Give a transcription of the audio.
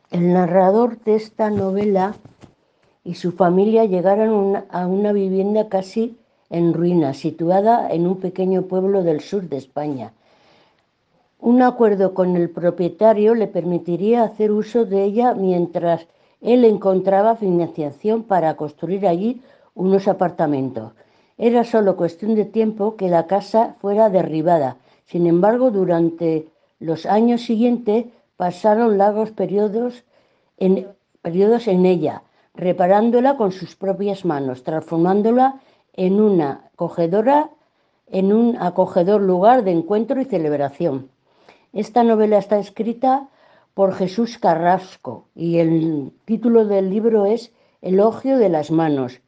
El narrador de esta novela y su familia llegaron a una vivienda casi en ruinas, situada en un pequeño pueblo del sur de España. Un acuerdo con el propietario le permitiría hacer uso de ella mientras él encontraba financiación para construir allí unos apartamentos. Era solo cuestión de tiempo que la casa fuera derribada. Sin embargo, durante los años siguientes pasaron largos periodos en ella, reparándola con sus propias manos, transformándola en en un acogedor lugar de encuentro y celebración. Esta novela está escrita por Jesús Carrasco y el título del libro es Elogio de las manos.